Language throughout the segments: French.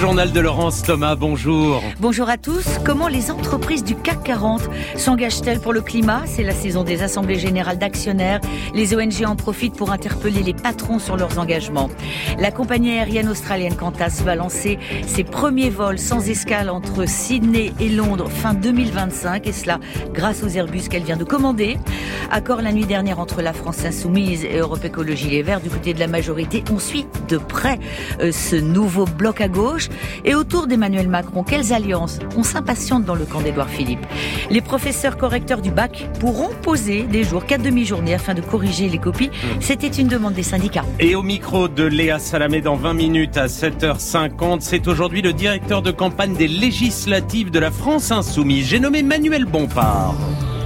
journal de Laurence Thomas, bonjour. Bonjour à tous. Comment les entreprises du CAC 40 s'engagent-elles pour le climat ? C'est la saison des assemblées générales d'actionnaires. Les ONG en profitent pour interpeller les patrons sur leurs engagements. La compagnie aérienne australienne Qantas va lancer ses premiers vols sans escale entre Sydney et Londres fin 2025, et cela grâce aux Airbus qu'elle vient de commander. Accord la nuit dernière entre la France Insoumise et Europe Écologie Les Verts. Du côté de la majorité, on suit de près ce nouveau bloc à gauche. Et autour d'Emmanuel Macron, quelles alliances ? On s'impatiente dans le camp d'Édouard Philippe. Les professeurs correcteurs du bac pourront poser des jours, 4 demi-journées afin de corriger les copies. C'était une demande des syndicats. Et au micro de Léa Salamé dans 20 minutes à 7h50, c'est aujourd'hui le directeur de campagne des législatives de la France Insoumise. J'ai nommé Manuel Bompard.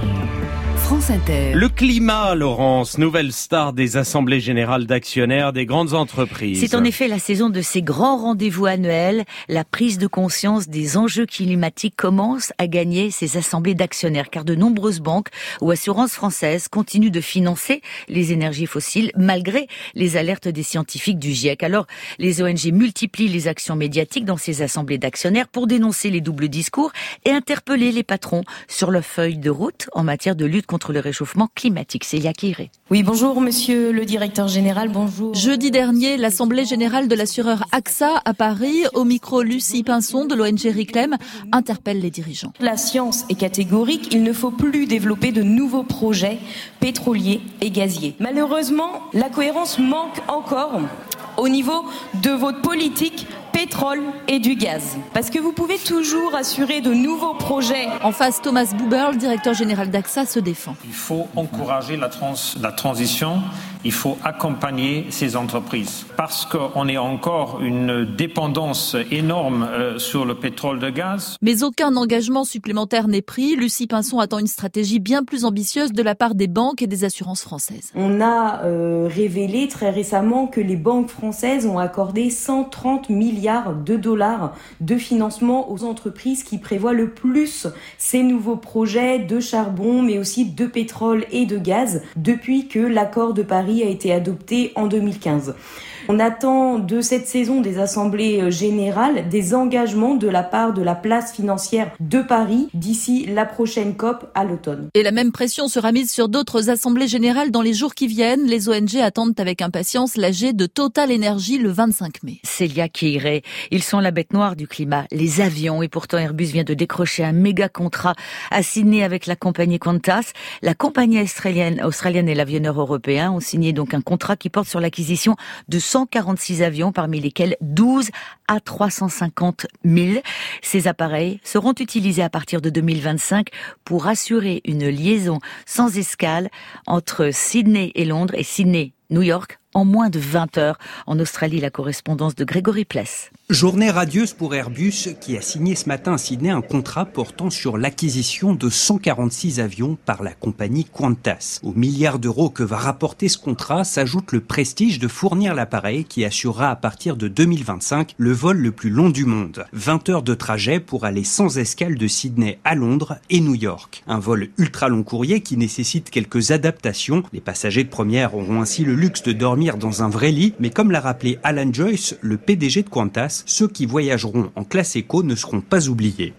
France Inter. Le climat, Laurence, nouvelle star des assemblées générales d'actionnaires des grandes entreprises. C'est en effet la saison de ces grands rendez-vous annuels. La prise de conscience des enjeux climatiques commence à gagner ces assemblées d'actionnaires, car de nombreuses banques ou assurances françaises continuent de financer les énergies fossiles malgré les alertes des scientifiques du GIEC. Alors, les ONG multiplient les actions médiatiques dans ces assemblées d'actionnaires pour dénoncer les doubles discours et interpeller les patrons sur leur feuille de route en matière de lutte contre le réchauffement climatique. Célia Quiré. Oui, bonjour monsieur le directeur général, bonjour. Jeudi dernier, l'Assemblée générale de l'assureur AXA à Paris, au micro Lucie Pinson de l'ONG RICLEM, interpelle les dirigeants. La science est catégorique, il ne faut plus développer de nouveaux projets pétroliers et gaziers. Malheureusement, la cohérence manque encore au niveau de votre politique pétrole et du gaz. Parce que vous pouvez toujours assurer de nouveaux projets. En face, Thomas Buberl, directeur général d'AXA, se défend. Il faut encourager la transition, il faut accompagner ces entreprises. Parce qu'on est encore une dépendance énorme sur le pétrole et le gaz. Mais aucun engagement supplémentaire n'est pris. Lucie Pinson attend une stratégie bien plus ambitieuse de la part des banques et des assurances françaises. On a révélé très récemment que les banques françaises ont accordé 130 milliards de dollars de financement aux entreprises qui prévoient le plus ces nouveaux projets de charbon, mais aussi de pétrole et de gaz depuis que l'accord de Paris a été adopté en 2015. On attend de cette saison des assemblées générales des engagements de la part de la place financière de Paris d'ici la prochaine COP à l'automne. Et la même pression sera mise sur d'autres assemblées générales dans les jours qui viennent. Les ONG attendent avec impatience l'AG de Total Energy le 25 mai. Célia Quiré. Ils sont la bête noire du climat, les avions. Et pourtant Airbus vient de décrocher un méga contrat à Sydney avec la compagnie Qantas. La compagnie australienne et l'avionneur européen ont signé donc un contrat qui porte sur l'acquisition de 146 avions, parmi lesquels 12 à 350 000. Ces appareils seront utilisés à partir de 2025 pour assurer une liaison sans escale entre Sydney et Londres et Sydney-New York en moins de 20 heures. En Australie, la correspondance de Grégory Pless. Journée radieuse pour Airbus qui a signé ce matin à Sydney un contrat portant sur l'acquisition de 146 avions par la compagnie Qantas. Aux milliards d'euros que va rapporter ce contrat s'ajoute le prestige de fournir l'appareil qui assurera à partir de 2025 le vol le plus long du monde. 20 heures de trajet pour aller sans escale de Sydney à Londres et New York. Un vol ultra long courrier qui nécessite quelques adaptations. Les passagers de première auront ainsi le luxe de dormir dans un vrai lit, mais comme l'a rappelé Alan Joyce, le PDG de Qantas, ceux qui voyageront en classe éco ne seront pas oubliés.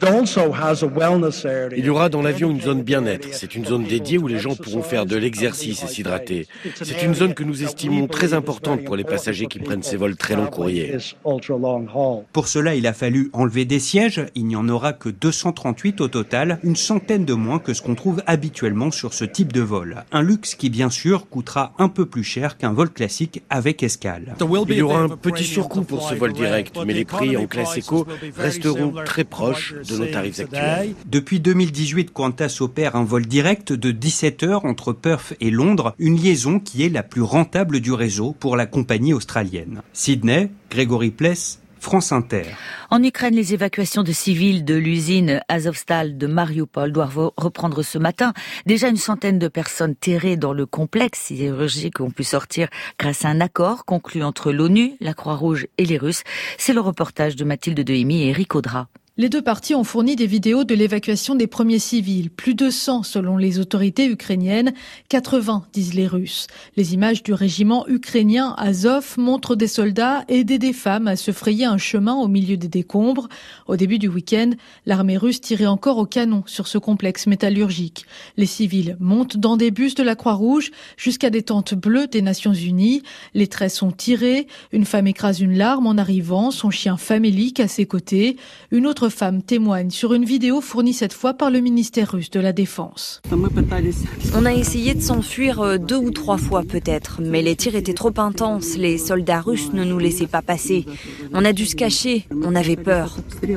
Il y aura dans l'avion une zone bien-être. C'est une zone dédiée où les gens pourront faire de l'exercice et s'hydrater. C'est une zone que nous estimons très importante pour les passagers qui prennent ces vols très longs courriers. Pour cela, il a fallu enlever des sièges. Il n'y en aura que 238 au total, une centaine de moins que ce qu'on trouve habituellement sur ce type de vol. Un luxe qui, bien sûr, coûtera un peu plus cher qu'un vol classique avec escale. Il y aura un petit surcoût pour ce vol direct, mais les prix en classe éco resteront très proches de nos tarifs actuels. Depuis 2018, Qantas opère un vol direct de 17 heures entre Perth et Londres, une liaison qui est la plus rentable du réseau pour la compagnie australienne. Sydney, Grégory Pless, France Inter. En Ukraine, les évacuations de civils de l'usine Azovstal de Mariupol doivent reprendre ce matin. Déjà une centaine de personnes terrées dans le complexe sidérurgique ont pu sortir grâce à un accord conclu entre l'ONU, la Croix-Rouge et les Russes. C'est le reportage de Mathilde Dehimi et Eric Audra. Les deux parties ont fourni des vidéos de l'évacuation des premiers civils. Plus de 100 selon les autorités ukrainiennes, 80 disent les Russes. Les images du régiment ukrainien Azov montrent des soldats aider des femmes à se frayer un chemin au milieu des décombres. Au début du week-end, l'armée russe tirait encore au canon sur ce complexe métallurgique. Les civils montent dans des bus de la Croix-Rouge jusqu'à des tentes bleues des Nations Unies. Les traits sont tirés. Une femme écrase une larme en arrivant, son chien famélique à ses côtés. Une autre femme témoigne sur une vidéo fournie cette fois par le ministère russe de la Défense. On a essayé de s'enfuir 2 ou 3 fois peut-être, mais les tirs étaient trop intenses. Les soldats russes ne nous laissaient pas passer. On a dû se cacher, on avait peur.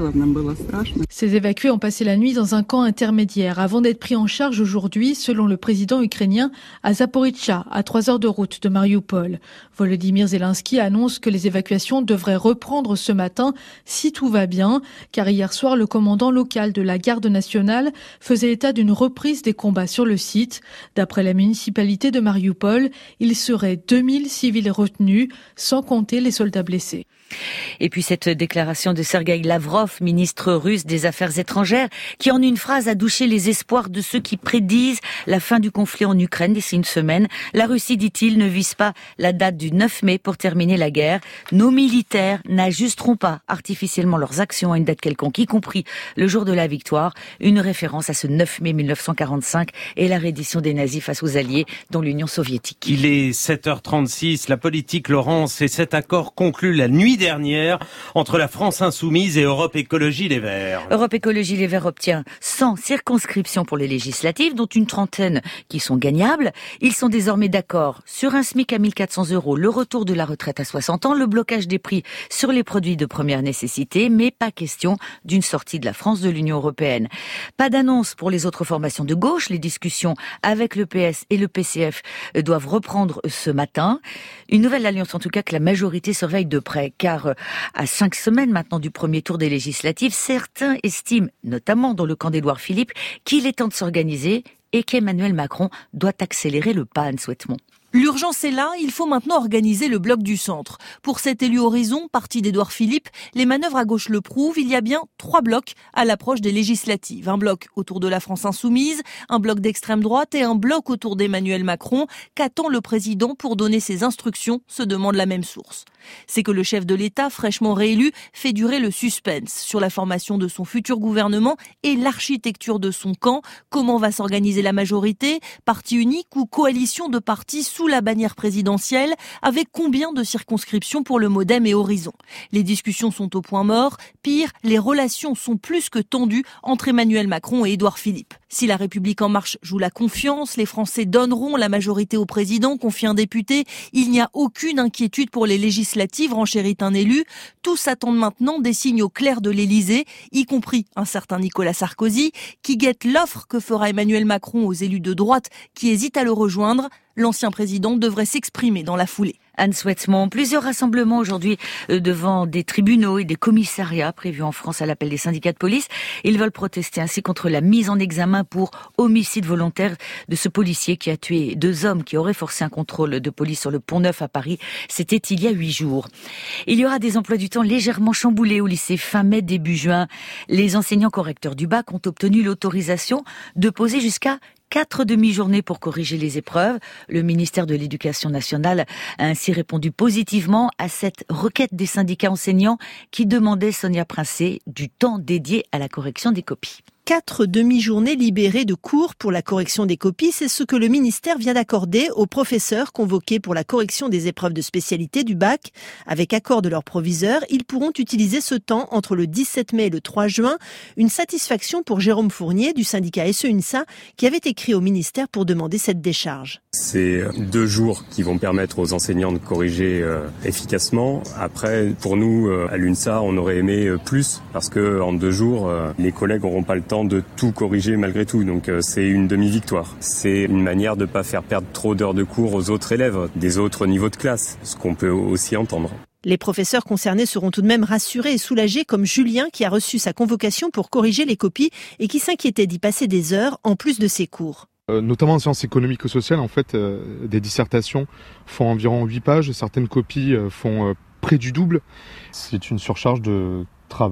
Ces évacués ont passé la nuit dans un camp intermédiaire avant d'être pris en charge aujourd'hui, selon le président ukrainien, à Zaporizhzhia, à 3 heures de route de Mariupol. Volodymyr Zelensky annonce que les évacuations devraient reprendre ce matin si tout va bien, car hier soir, le commandant local de la garde nationale faisait état d'une reprise des combats sur le site. D'après la municipalité de Mariupol, il serait 2000 civils retenus, sans compter les soldats blessés. Et puis cette déclaration de Sergueï Lavrov, ministre russe des Affaires étrangères, qui en une phrase a douché les espoirs de ceux qui prédisent la fin du conflit en Ukraine d'ici une semaine. La Russie, dit-il, ne vise pas la date du 9 mai pour terminer la guerre. Nos militaires n'ajusteront pas artificiellement leurs actions à une date quelconque, y compris le jour de la victoire. Une référence à ce 9 mai 1945 et la reddition des nazis face aux Alliés, dont l'Union soviétique. Il est 7h36, la politique, Laurence, et cet accord conclut la nuit dernière entre la France Insoumise et Europe Écologie Les Verts. Europe Écologie Les Verts obtient 100 circonscriptions pour les législatives, dont une trentaine qui sont gagnables. Ils sont désormais d'accord sur un SMIC à 1 400 €, le retour de la retraite à 60 ans, le blocage des prix sur les produits de première nécessité, mais pas question d'une sortie de la France de l'Union européenne. Pas d'annonce pour les autres formations de gauche. Les discussions avec le PS et le PCF doivent reprendre ce matin. Une nouvelle alliance, en tout cas, que la majorité surveille de près, car à 5 semaines maintenant du premier tour des législatives, certains estiment, notamment dans le camp d'Édouard Philippe, qu'il est temps de s'organiser et qu'Emmanuel Macron doit accélérer le pas, Anne Souhaitemont. L'urgence est là, il faut maintenant organiser le bloc du centre. Pour cet élu Horizon, parti d'Édouard Philippe, les manœuvres à gauche le prouvent, il y a bien 3 blocs à l'approche des législatives. Un bloc autour de la France Insoumise, un bloc d'extrême droite et un bloc autour d'Emmanuel Macron. Qu'attend le président pour donner ses instructions, se demande la même source. C'est que le chef de l'État, fraîchement réélu, fait durer le suspense sur la formation de son futur gouvernement et l'architecture de son camp. Comment va s'organiser la majorité? Parti unique ou coalition de partis sous la bannière présidentielle, avec combien de circonscriptions pour le MoDem et Horizon? Les discussions sont au point mort. Pire, les relations sont plus que tendues entre Emmanuel Macron et Édouard Philippe. Si la République En Marche joue la confiance, les Français donneront la majorité au président, confie un député. Il n'y a aucune inquiétude pour les législatives, renchérit un élu. Tous attendent maintenant des signaux clairs de l'Élysée, y compris un certain Nicolas Sarkozy, qui guette l'offre que fera Emmanuel Macron aux élus de droite qui hésitent à le rejoindre. L'ancien président devrait s'exprimer dans la foulée. Anne Souhaitemont, plusieurs rassemblements aujourd'hui devant des tribunaux et des commissariats prévus en France à l'appel des syndicats de police. Ils veulent protester ainsi contre la mise en examen pour homicide volontaire de ce policier qui a tué 2 hommes qui auraient forcé un contrôle de police sur le Pont-Neuf à Paris. C'était il y a 8 jours. Il y aura des emplois du temps légèrement chamboulés au lycée fin mai, début juin. Les enseignants correcteurs du bac ont obtenu l'autorisation de poser jusqu'à 4 demi-journées pour corriger les épreuves. Le ministère de l'Éducation nationale a ainsi répondu positivement à cette requête des syndicats enseignants qui demandaient, Sonia Princé, du temps dédié à la correction des copies. 4 demi-journées libérées de cours pour la correction des copies, c'est ce que le ministère vient d'accorder aux professeurs convoqués pour la correction des épreuves de spécialité du bac. Avec accord de leurs proviseurs, ils pourront utiliser ce temps entre le 17 mai et le 3 juin. Une satisfaction pour Jérôme Fournier du syndicat SE-UNSA qui avait écrit au ministère pour demander cette décharge. C'est 2 jours qui vont permettre aux enseignants de corriger efficacement. Après, pour nous, à l'UNSA, on aurait aimé plus parce que en 2 jours, les collègues n'auront pas le temps de tout corriger malgré tout. Donc c'est une demi-victoire. C'est une manière de ne pas faire perdre trop d'heures de cours aux autres élèves des autres niveaux de classe, ce qu'on peut aussi entendre. Les professeurs concernés seront tout de même rassurés et soulagés, comme Julien qui a reçu sa convocation pour corriger les copies et qui s'inquiétait d'y passer des heures en plus de ses cours. Notamment en sciences économiques et sociales, en fait, des dissertations font environ 8 pages, certaines copies font près du double. C'est une surcharge de travail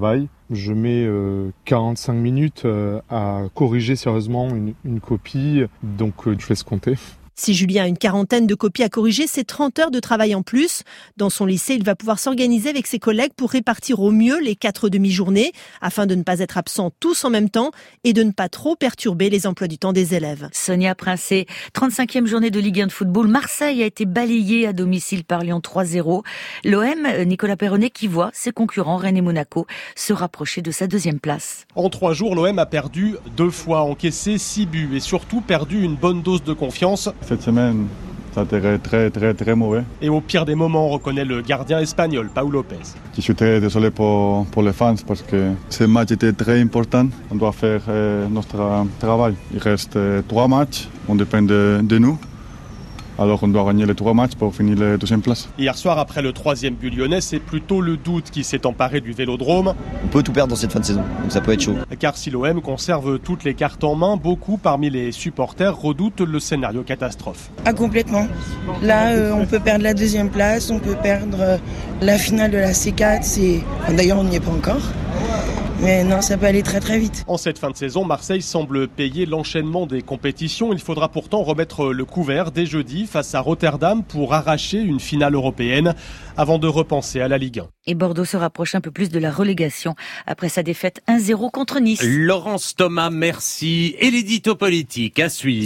Je mets 45 minutes à corriger sérieusement une copie, donc je laisse compter. Si Julien a une quarantaine de copies à corriger, c'est 30 heures de travail en plus. Dans son lycée, il va pouvoir s'organiser avec ses collègues pour répartir au mieux les 4 demi-journées, afin de ne pas être absents tous en même temps et de ne pas trop perturber les emplois du temps des élèves. Sonia Princé, 35e journée de Ligue 1 de football. Marseille a été balayée à domicile par Lyon 3-0. L'OM, Nicolas Perronnet, qui voit ses concurrents Rennes et Monaco se rapprocher de sa 2e place. En 3 jours, l'OM a perdu 2 fois, encaissé 6 buts et surtout perdu une bonne dose de confiance. Cette semaine, ça a été très mauvais. Et au pire des moments, on reconnaît le gardien espagnol, Pau Lopez. Je suis très désolé pour les fans parce que ce match était très important. On doit faire notre travail. Il reste 3 matchs, on dépend de nous. Alors on doit gagner les 3 matchs pour finir la 2e place. Hier soir, après le 3e but lyonnais, c'est plutôt le doute qui s'est emparé du Vélodrome. On peut tout perdre dans cette fin de saison, donc ça peut être chaud. Car si l'OM conserve toutes les cartes en main, beaucoup parmi les supporters redoutent le scénario catastrophe. Ah, complètement. Là, on peut perdre la 2e place, on peut perdre la finale de la C4. D'ailleurs, on n'y est pas encore. Mais non, ça peut aller très très vite. En cette fin de saison, Marseille semble payer l'enchaînement des compétitions. Il faudra pourtant remettre le couvert dès jeudi face à Rotterdam pour arracher une finale européenne avant de repenser à la Ligue 1. Et Bordeaux se rapproche un peu plus de la relégation après sa défaite 1-0 contre Nice. Laurence Thomas, merci. Et l'édito politique à suivre.